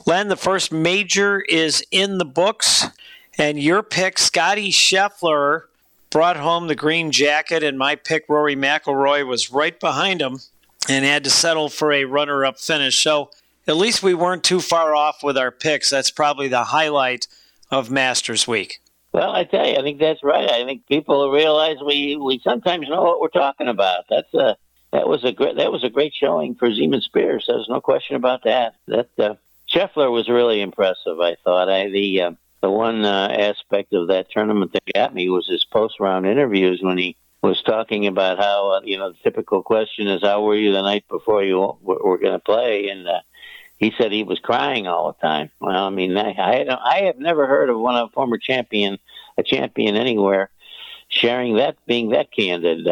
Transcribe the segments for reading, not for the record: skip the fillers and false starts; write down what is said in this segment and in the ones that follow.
Len, the first major is in the books, and your pick, Scotty Scheffler, brought home the green jacket, and my pick, Rory McIlroy, was right behind him and had to settle for a runner-up finish. So at least we weren't too far off with our picks. That's probably the highlight of Masters Week. Well, I tell you, I think that's right. I think people realize we sometimes know what we're talking about. That was a great showing for Zeman Spears. There's no question about that. Scheffler was really impressive. I thought. The one aspect of that tournament that got me was his post-round interviews when he was talking about how the typical question is, how were you the night before you were going to play, and he said he was crying all the time. Well, I mean, I have never heard of a former champion anywhere sharing that, being that candid,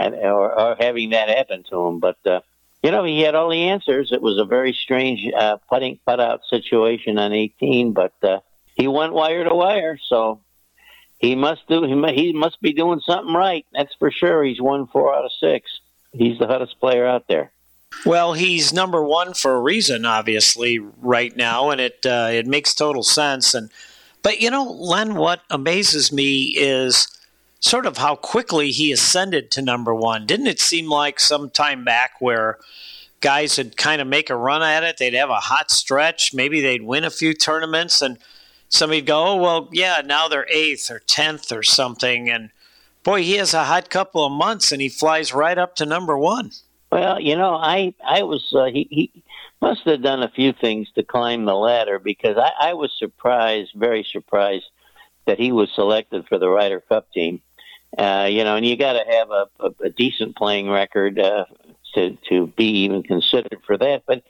or having that happen to him. But he had all the answers. It was a very strange putt-out situation on 18, but he went wire to wire, so he must be doing something right. That's for sure. He's won 4 out of 6. He's the hottest player out there. Well, he's number one for a reason, obviously, right now, and it makes total sense. But Len, what amazes me is sort of how quickly he ascended to number one. Didn't it seem like some time back where guys would kind of make a run at it, they'd have a hot stretch, maybe they'd win a few tournaments, and somebody'd go, oh, well, yeah, now they're 8th or 10th or something, and boy, he has a hot couple of months, and he flies right up to number one. Well, I was he must have done a few things to climb the ladder, because I was very surprised that he was selected for the Ryder Cup team. And you got to have a decent playing record to be even considered for that. But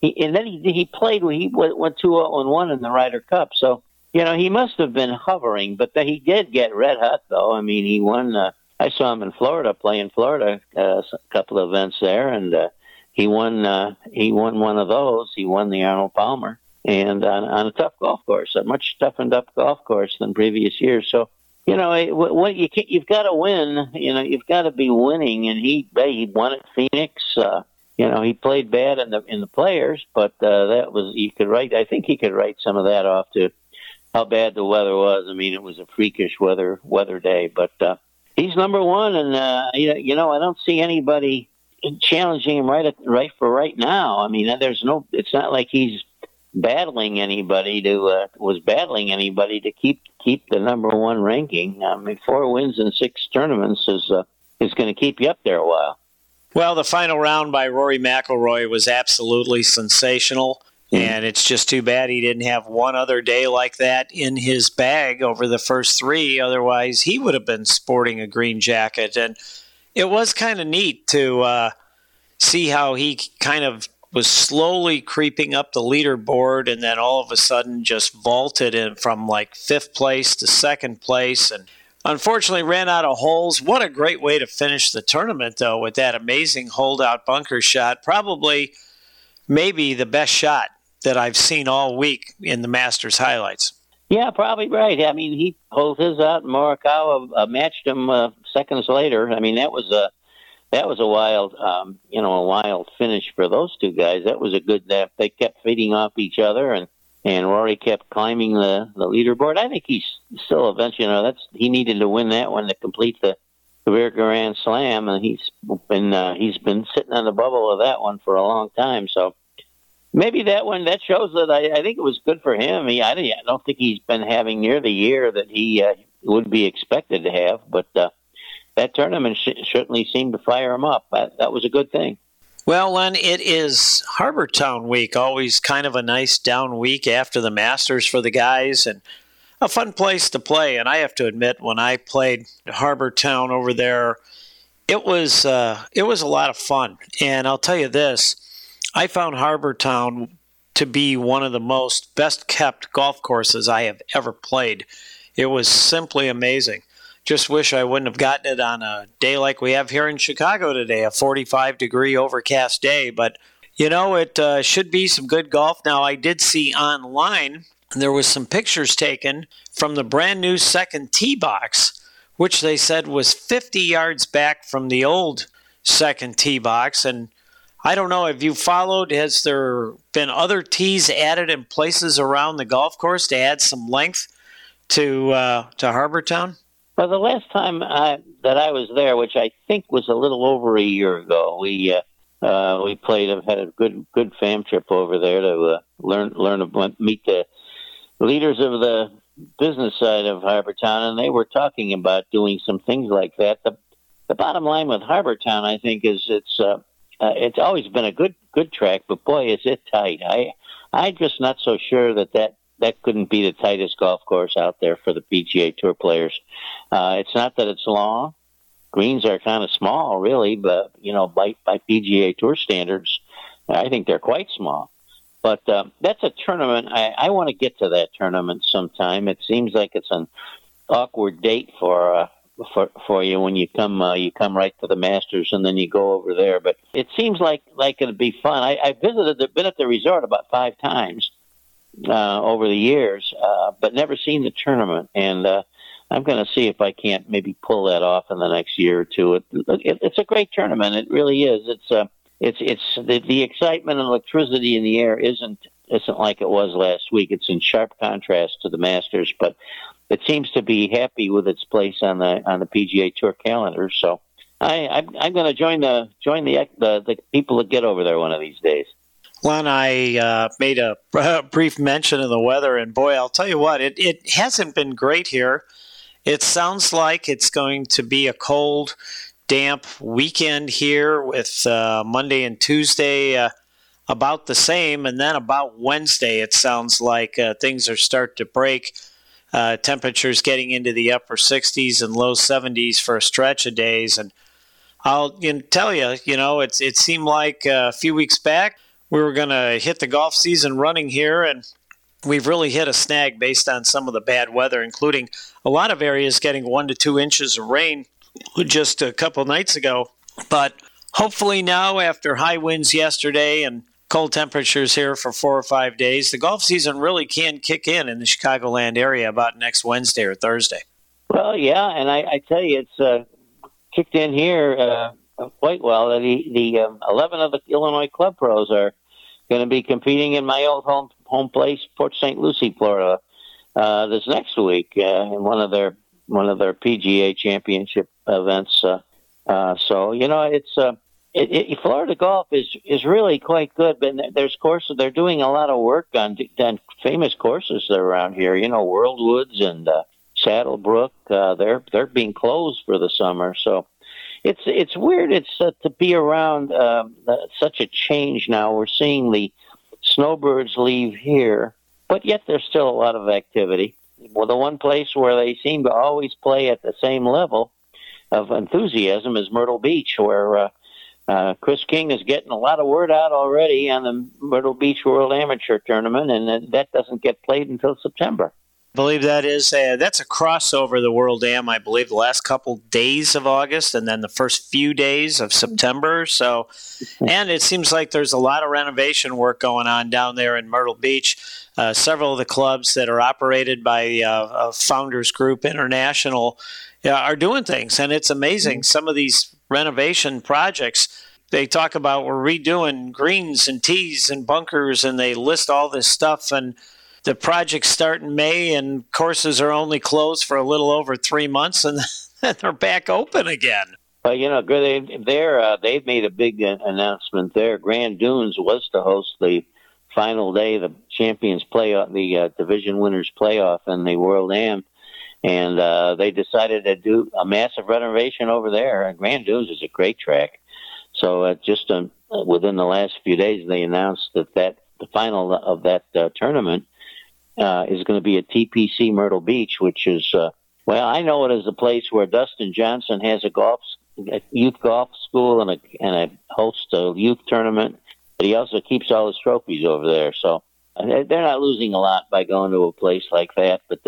he played. He went 2-0-1 in the Ryder Cup, so he must have been hovering. But he did get red hot, though. I mean, he won. I saw him in Florida, playing Florida, a couple of events there, and he won one of those. He won the Arnold Palmer, and on a tough golf course, a much toughened up golf course than previous years. So, you've got to win. You've got to be winning, and he won at Phoenix. He played bad in the Players, but I think he could write some of that off to how bad the weather was. I mean, it was a freakish weather day, but he's number one, and I don't see anybody challenging him right now. I mean, it's not like he's battling anybody to keep the number one ranking. I mean, 4 wins in 6 tournaments is going to keep you up there a while. Well, the final round by Rory McIlroy was absolutely sensational, and it's just too bad he didn't have one other day like that in his bag over the first 3. Otherwise, he would have been sporting a green jacket. And it was kind of neat to see how he kind of was slowly creeping up the leaderboard, and then all of a sudden just vaulted in from like 5th place to 2nd place, and unfortunately ran out of holes. What a great way to finish the tournament, though, with that amazing holdout bunker shot. Probably, maybe the best shot that I've seen all week in the Masters highlights. Yeah, probably right. I mean, he pulled his out, and Morikawa matched him seconds later. I mean, that was a wild finish for those two guys. That was a good. They kept feeding off each other, and Rory kept climbing the leaderboard. I think he's still eventually. He needed to win that one to complete the career Grand Slam, and he's been sitting on the bubble of that one for a long time. So maybe that shows that I think it was good for him. I don't think he's been having near the year that he would be expected to have, but that tournament certainly seemed to fire him up. That was a good thing. Well, Len, it is Harbour Town week, always kind of a nice down week after the Masters for the guys, and a fun place to play. And I have to admit, when I played Harbour Town over there, it was a lot of fun. And I'll tell you this, I found Harbour Town to be one of the most best-kept golf courses I have ever played. It was simply amazing. Just wish I wouldn't have gotten it on a day like we have here in Chicago today, a 45-degree overcast day. But, it should be some good golf. Now, I did see online there was some pictures taken from the brand-new second tee box, which they said was 50 yards back from the old second tee box. And I don't know, have you followed, has there been other tees added in places around the golf course to add some length to Harbour Town? Well, the last time that I was there, which I think was a little over a year ago, we had a good fam trip over there to meet the leaders of the business side of Harbour Town, and they were talking about doing some things like that. The bottom line with Harbour Town, I think, is it's always been a good track, but boy, is it tight. I'm just not so sure that couldn't be the tightest golf course out there for the PGA Tour players. It's not that it's long. Greens are kind of small, really, but, by PGA Tour standards, I think they're quite small. But that's a tournament. I want to get to that tournament sometime. It seems like it's an awkward date for you when you come right to the Masters and then you go over there. But it seems like it'd be fun. I been at the resort about 5 times over the years, but never seen the tournament. And I'm going to see if I can't maybe pull that off in the next year or two. It's a great tournament. It really is. It's the excitement and electricity in the air isn't like it was last week. It's in sharp contrast to the Masters, but it seems to be happy with its place on the PGA Tour calendar. So I'm going to join the people that get over there one of these days. Len, I made a brief mention of the weather, and boy, I'll tell you what, it hasn't been great here. It sounds like it's going to be a cold, damp weekend here with Monday and Tuesday about the same, and then about Wednesday it sounds like things are starting to break. Temperatures getting into the upper 60s and low 70s for a stretch of days. And I'll tell you, it seemed like a few weeks back we were going to hit the golf season running here, and we've really hit a snag based on some of the bad weather, including a lot of areas getting 1 to 2 inches of rain just a couple nights ago. But hopefully now, after high winds yesterday and cold temperatures here for 4 or 5 days, the golf season really can kick in the Chicagoland area about next Wednesday or Thursday. Well, yeah, and I tell you, it's kicked in here quite well. The 11 of the Illinois Club Pros are going to be competing in my old home place, Port St. Lucie, Florida, this next week in one of their PGA Championship events. So it's Florida golf is really quite good, but there's courses. They're doing a lot of work on famous courses that are around here. Worldwoods and Saddlebrook. They're being closed for the summer, so it's weird. It's to be around such a change now. We're seeing the snowbirds leave here, but yet there's still a lot of activity. Well, the one place where they seem to always play at the same level of enthusiasm is Myrtle Beach, where Chris King is getting a lot of word out already on the Myrtle Beach World Amateur Tournament, and that doesn't get played until September. I believe that's a crossover, the World Am, I believe, the last couple days of August and then the first few days of September. So, and it seems like there's a lot of renovation work going on down there in Myrtle Beach. Several of the clubs that are operated by Founders Group International are doing things, and it's amazing. Some of these renovation projects, they talk about we're redoing greens and tees and bunkers, and they list all this stuff, and the projects start in May, and courses are only closed for a little over 3 months, and then they're back open again. Well, they've made a big announcement there. Grand Dunes was to host the final day of the Champions Playoff, the Division Winners Playoff in the World Am, and they decided to do a massive renovation over there. Grand Dunes is a great track. So just within the last few days, they announced that the final of that tournament is going to be at TPC Myrtle Beach, which is, I know it as a place where Dustin Johnson has a youth golf school and a hosts a youth tournament, but he also keeps all his trophies over there. So they're not losing a lot by going to a place like that. But,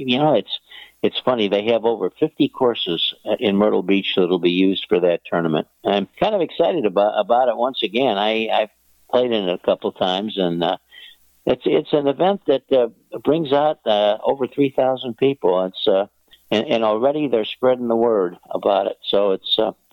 it's funny. They have over 50 courses in Myrtle Beach that will be used for that tournament. And I'm kind of excited about it once again. I've played in it a couple times, and it's an event that brings out over 3,000 people. It's and already they're spreading the word about it. So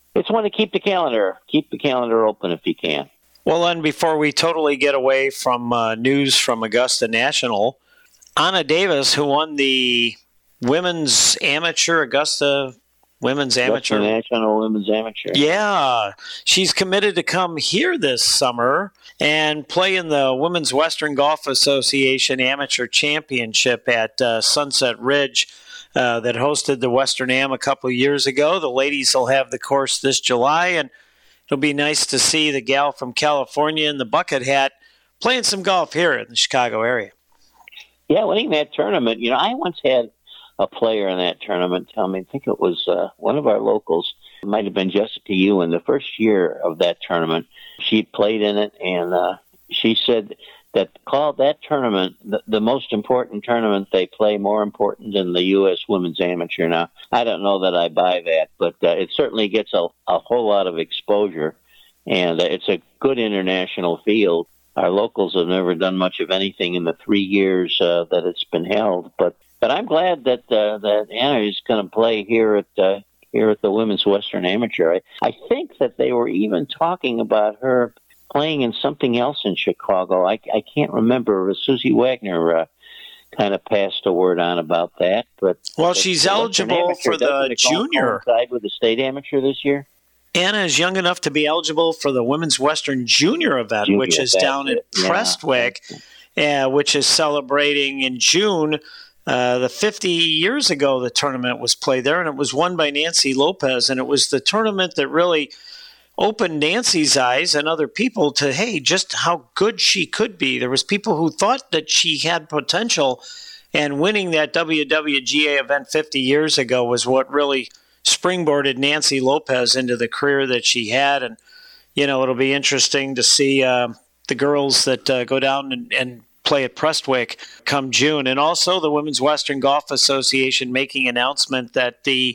it's one to keep the calendar open if you can. Well, then, before we totally get away from news from Augusta National, Anna Davis, who won the women's amateur Augusta women's amateur National women's amateur. Yeah, she's committed to come here this summer and play in the Women's Western Golf Association Amateur Championship at Sunset Ridge that hosted the Western Am a couple of years ago. The ladies will have the course this July, and it'll be nice to see the gal from California in the bucket hat playing some golf here in the Chicago area. Yeah, winning that tournament. I once had a player in that tournament tell me, I think it was one of our locals, it might have been Jessica Ewan, the first year of that tournament. She played in it, and she said that called that tournament the most important tournament they play, more important than the U.S. Women's Amateur. Now, I don't know that I buy that, but it certainly gets a whole lot of exposure, and it's a good international field. Our locals have never done much of anything in the 3 years that it's been held, but I'm glad that Anna is going to play here at the Women's Western Amateur. I think that they were even talking about her playing in something else in Chicago. I can't remember. Susie Wagner kind of passed a word on about that. But she's eligible for the junior. Coincide with the state amateur this year. Anna is young enough to be eligible for the Women's Western Junior event, which is down in Prestwick, which is celebrating in June. The 50 years ago, the tournament was played there, and it was won by Nancy Lopez, and it was the tournament that really opened Nancy's eyes and other people to, hey, just how good she could be. There was people who thought that she had potential, and winning that WWGA event 50 years ago was what really springboarded Nancy Lopez into the career that she had. And, it'll be interesting to see the girls that go down and play at Prestwick come June. And also the Women's Western Golf Association making announcement that the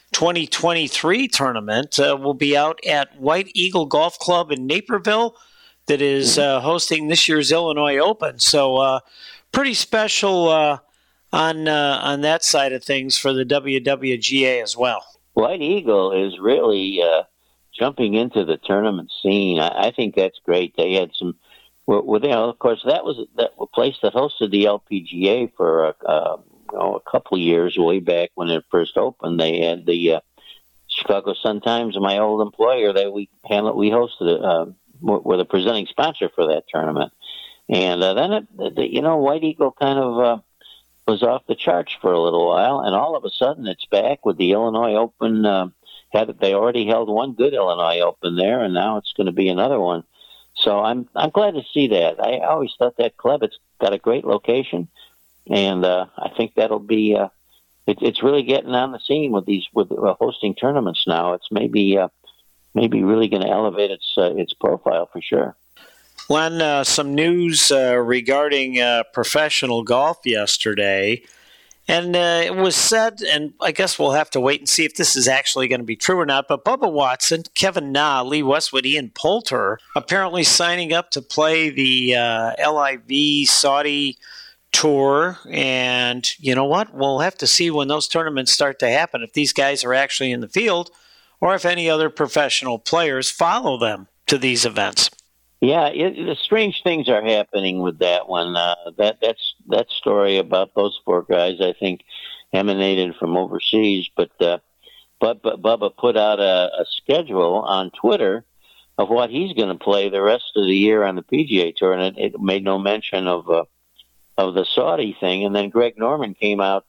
2023 tournament will be out at White Eagle Golf Club in Naperville that is hosting this year's Illinois Open. So pretty special on that side of things for the WWGA as well. White Eagle is really jumping into the tournament scene. I think that's great. They had some of course, that was a place that hosted the LPGA for a couple of years way back when it first opened. They had the Chicago Sun-Times, my old employer, that we hosted were the presenting sponsor for that tournament. And then White Eagle kind of was off the charts for a little while, and all of a sudden it's back with the Illinois Open. They already held one good Illinois Open there, and now it's going to be another one. So I'm glad to see that. I always thought that club, it's got a great location, and I think that'll be it's really getting on the scene with hosting tournaments now. It's maybe really going to elevate its profile for sure. Len, some news regarding professional golf yesterday. And it was said, and I guess we'll have to wait and see if this is actually going to be true or not, but Bubba Watson, Kevin Na, Lee Westwood, Ian Poulter apparently signing up to play the LIV Saudi Tour. And you know what? We'll have to see when those tournaments start to happen, if these guys are actually in the field or if any other professional players follow them to these events. Yeah, strange things are happening with that one. That story about those four guys, I think, emanated from overseas. But Bubba put out a schedule on Twitter of what he's going to play the rest of the year on the PGA Tour, and it made no mention of the Saudi thing. And then Greg Norman came out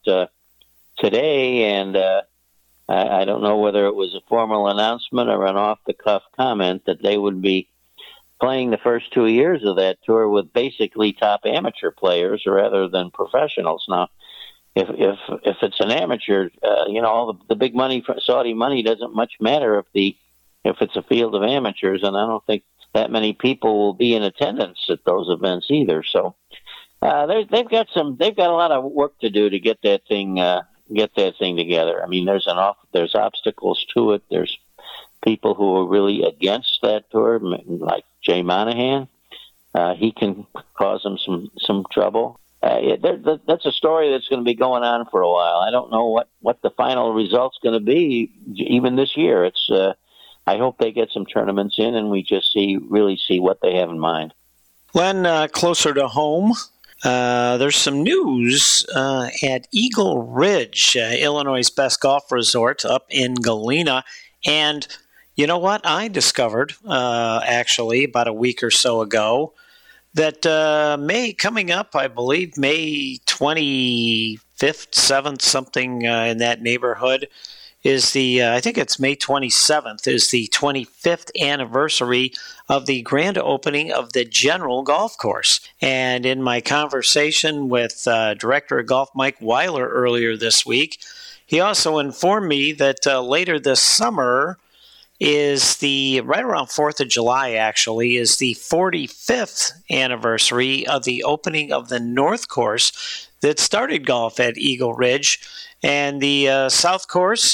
today, and I don't know whether it was a formal announcement or an off-the-cuff comment that they would be playing the first 2 years of that tour with basically top amateur players rather than professionals. Now, if it's an amateur, all the big money, Saudi money, doesn't much matter if it's a field of amateurs, and I don't think that many people will be in attendance at those events either. So they've got a lot of work to do to get that thing together. I mean, there's obstacles to it. There's people who are really against that tour, like Jay Monahan. He can cause them some trouble. That's a story that's going to be going on for a while. I don't know what the final result's going to be even this year. It's I hope they get some tournaments in, and we just really see what they have in mind. Len, closer to home, there's some news at Eagle Ridge, Illinois' best golf resort up in Galena. And you know what? I discovered, actually, about a week or so ago, that coming up, I believe, May 25th, 7th, something in that neighborhood, is I think it's May 27th, is the 25th anniversary of the grand opening of the General Golf Course. And in my conversation with Director of Golf Mike Weiler earlier this week, he also informed me that later this summer is right around 4th of July, actually, is the 45th anniversary of the opening of the North Course that started golf at Eagle Ridge. And the South Course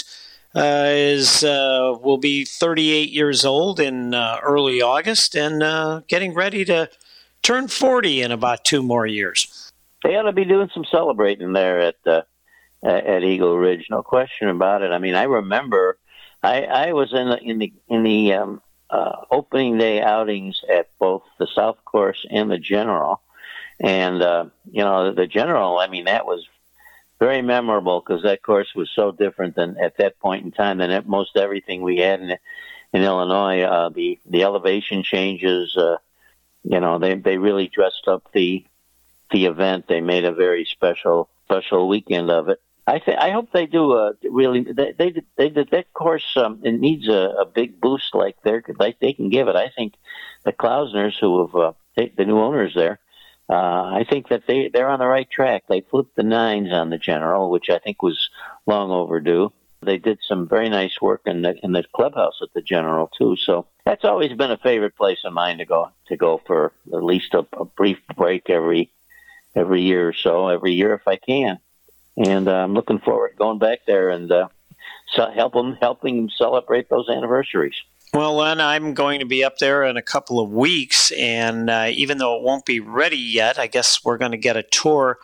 will be 38 years old in early August and getting ready to turn 40 in about 2 more years. They ought to be doing some celebrating there at Eagle Ridge, no question about it. I mean, I remember I was in the opening day outings at both the South Course and the General, and the General. I mean, that was very memorable because that course was so different than at that point in time than most everything we had in Illinois. The elevation changes, they really dressed up the event. They made a very special weekend of it. I hope they do really. They did that course. It needs a big boost like they can give it. I think the Klausners, who have the new owners there, I think that they're on the right track. They flipped the 9s on the General, which I think was long overdue. They did some very nice work in the clubhouse at the General too. So that's always been a favorite place of mine to go for at least a brief break every year or so, every year if I can. And I'm looking forward to going back there and helping them celebrate those anniversaries. Well, Len, I'm going to be up there in a couple of weeks, and even though it won't be ready yet, I guess we're going to get a tour.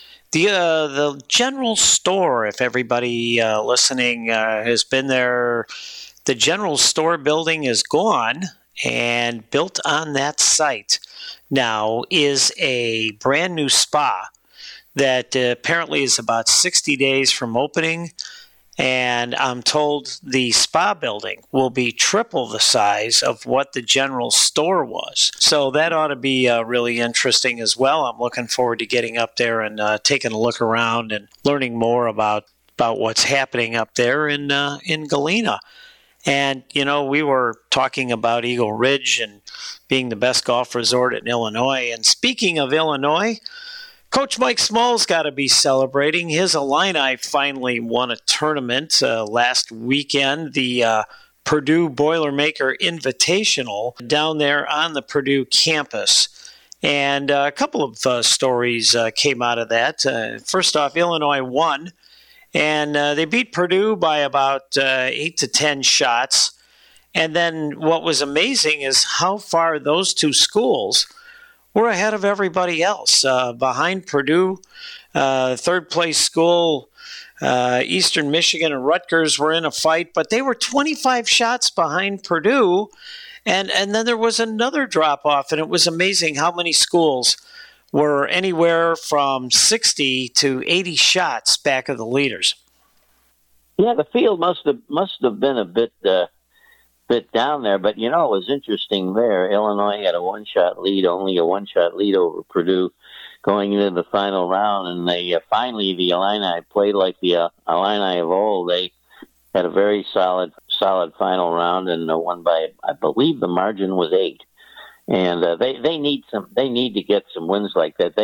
The General Store, if everybody listening has been there, the General Store building is gone, and built on that site now is a brand new spa that apparently is about 60 days from opening. And I'm told the spa building will be triple the size of what the General Store was. So that ought to be really interesting as well. I'm looking forward to getting up there and taking a look around and learning more about what's happening up there in Galena. And, we were talking about Eagle Ridge and being the best golf resort in Illinois. And speaking of Illinois, Coach Mike Small's got to be celebrating. His Illini finally won a tournament last weekend, the Purdue Boilermaker Invitational down there on the Purdue campus. And a couple of stories came out of that. First off, Illinois won, and they beat Purdue by about 8 to 10 shots. And then what was amazing is how far those two schools were ahead of everybody else. Behind Purdue, third place school, Eastern Michigan and Rutgers were in a fight, but they were 25 shots behind Purdue. And then there was another drop-off, and it was amazing how many schools were anywhere from 60 to 80 shots back of the leaders. Yeah, the field must have been a bit down there, but it was interesting there. Illinois had only a one-shot lead over Purdue going into the final round, and they finally, the Illini played like the Illini of old. They had a very solid final round and won by, I believe the margin was 8. And they need to get some wins like that.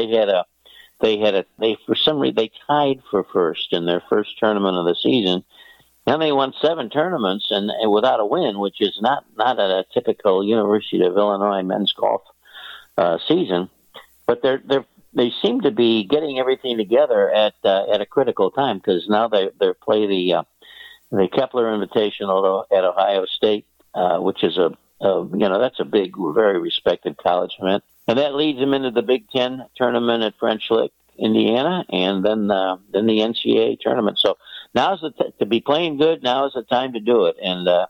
They for some reason they tied for first in their first tournament of the season. And they won 7 tournaments and without a win, which is not a typical University of Illinois men's golf season. But they seem to be getting everything together at a critical time, because now they play the Kepler Invitational at Ohio State, which is that's a big, very respected college event, and that leads them into the Big Ten tournament at French Lick, Indiana, and then the NCAA tournament. So now's to be playing good. Now is the time to do it. And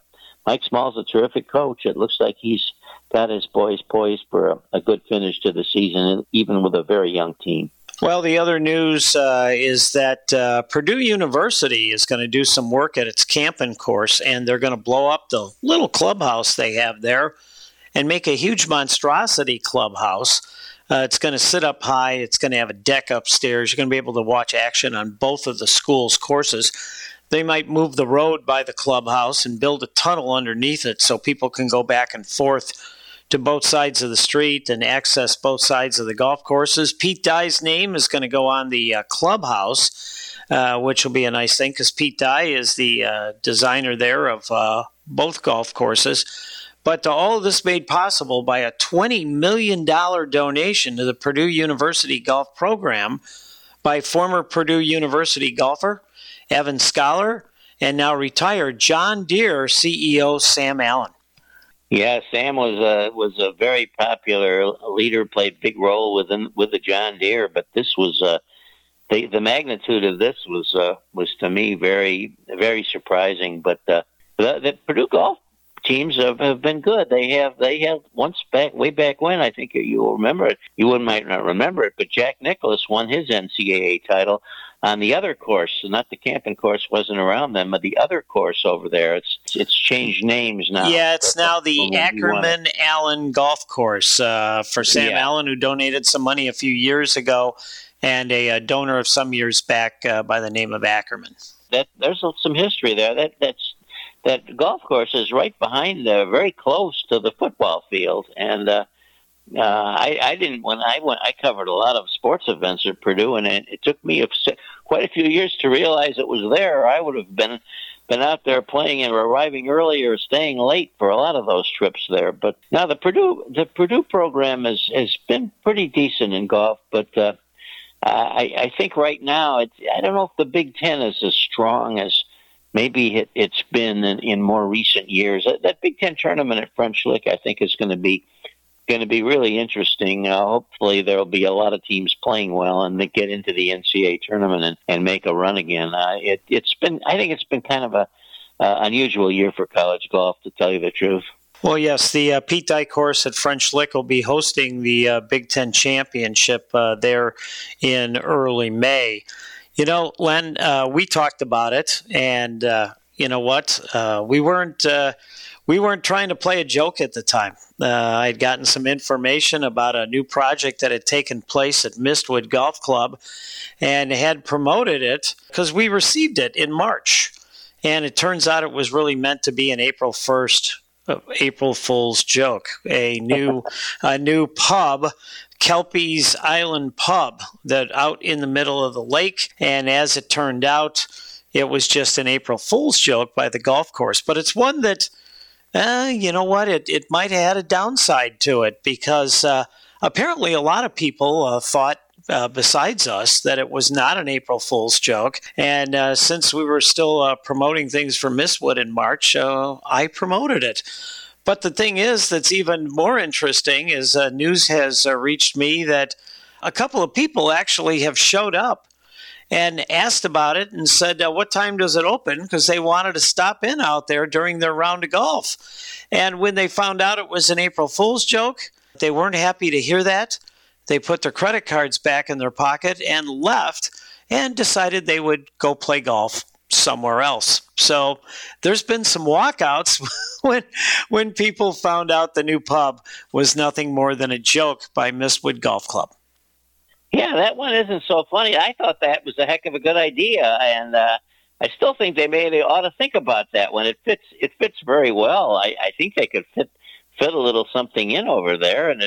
Mike Small's a terrific coach. It looks like he's got his boys poised for a good finish to the season, even with a very young team. Well, the other news is that Purdue University is going to do some work at its camping course, and they're going to blow up the little clubhouse they have there and make a huge monstrosity clubhouse. It's going to sit up high. It's going to have a deck upstairs. You're going to be able to watch action on both of the school's courses. They might move the road by the clubhouse and build a tunnel underneath it so people can go back and forth to both sides of the street and access both sides of the golf courses. Pete Dye's name is going to go on the clubhouse, which will be a nice thing because Pete Dye is the designer there of both golf courses. But all of this made possible by a $20 million donation to the Purdue University Golf Program by former Purdue University golfer Evan Scholar and now retired John Deere CEO Sam Allen. Yeah, Sam was a very popular leader, played a big role with the John Deere. But this was the magnitude of this was to me very, very surprising. But the Purdue golf teams have been good. They have way back when, I think you'll remember it. You might not remember it, but Jack Nicklaus won his NCAA title on the other course, not the camping course wasn't around then, but the other course over there. It's changed names now. Yeah, it's now the Ackerman Allen Golf Course for Sam Allen, who donated some money a few years ago, and a donor of some years back by the name of Ackerman. There's some history there. That golf course is right behind, very close to the football field, and I didn't when I went. I covered a lot of sports events at Purdue, and it took me quite a few years to realize it was there. I would have been out there playing and arriving early or staying late for a lot of those trips there. But now the Purdue program has been pretty decent in golf, but I think right now I don't know if the Big Ten is as strong as maybe it's been in more recent years. That Big Ten tournament at French Lick, I think, is going to be really interesting. Hopefully, there will be a lot of teams playing well and they get into the NCAA tournament and make a run again. I think it's been kind of a unusual year for college golf, to tell you the truth. Well, yes, the Pete Dye course at French Lick will be hosting the Big Ten Championship there in early May. You know, Len, we talked about it, and you know what? We weren't trying to play a joke at the time. I'd gotten some information about a new project that had taken place at Mistwood Golf Club, and had promoted it because we received it in March, and it turns out it was really meant to be an April 1st, April Fool's joke. A new pub. Kelpie's Island Pub, that out in the middle of the lake, and as it turned out, it was just an April Fool's joke by the golf course. But it's one that, you know what, it might have had a downside to it, because apparently a lot of people thought, besides us, that it was not an April Fool's joke. And since we were still promoting things for Mistwood in March, I promoted it. But the thing is that's even more interesting is news has reached me that a couple of people actually have showed up and asked about it and said, what time does it open? Because they wanted to stop in out there during their round of golf. And when they found out it was an April Fool's joke, they weren't happy to hear that. They put their credit cards back in their pocket and left and decided they would go play golf somewhere else. So there's been some walkouts when people found out the new pub was nothing more than a joke by Mistwood Golf Club. Yeah, that one isn't so funny. I thought that was a heck of a good idea, and I still think they ought to think about that one. It fits very well. I think they could fit a little something in over there, and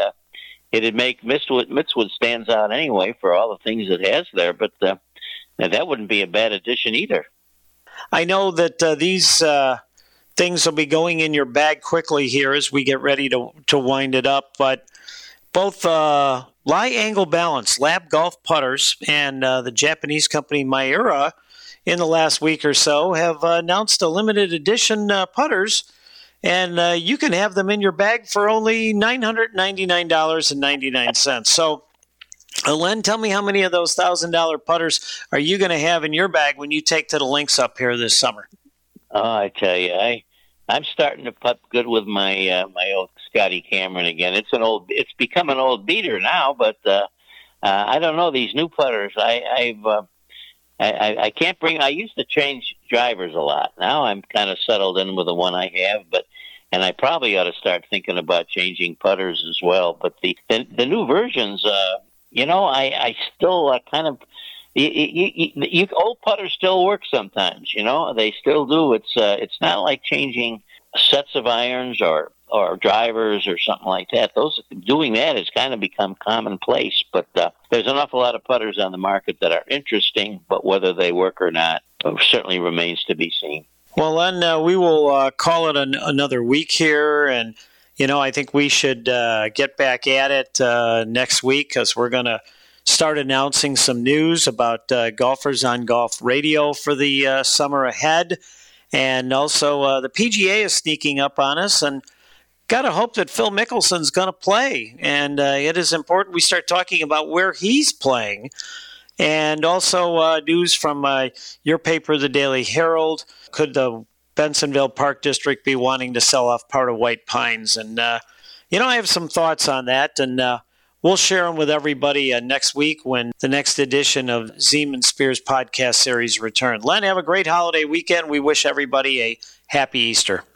it'd make Mistwood stands out anyway for all the things it has there. But that wouldn't be a bad addition either. I know that these things will be going in your bag quickly here as we get ready to wind it up. But both Lie Angle Balance Lab Golf Putters and the Japanese company Miura in the last week or so have announced a limited edition putters, and you can have them in your bag for only $999.99. So, Len, tell me how many of those $1,000 putters are you going to have in your bag when you take to the links up here this summer? Oh, I tell you, I'm starting to putt good with my old Scotty Cameron again. It's become an old beater now, but I don't know these new putters. I can't bring. I used to change drivers a lot. Now I'm kind of settled in with the one I have, and I probably ought to start thinking about changing putters as well. But the new versions, I still kind of. Old putters still work sometimes. They still do. It's not like changing sets of irons or drivers or something like that. Doing that has kind of become commonplace. But there's an awful lot of putters on the market that are interesting, but whether they work or not certainly remains to be seen. Well, then we will call it another week here, and I think we should get back at it next week because we're going to start announcing some news about golfers on golf radio for the summer ahead. And also the PGA is sneaking up on us, and got to hope that Phil Mickelson's going to play. And it is important we start talking about where he's playing. And also news from your paper, the Daily Herald. Could the Bensonville Park District be wanting to sell off part of White Pines? And, I have some thoughts on that, and we'll share them with everybody next week when the next edition of Zeman Spears podcast series return. Len, have a great holiday weekend. We wish everybody a happy Easter.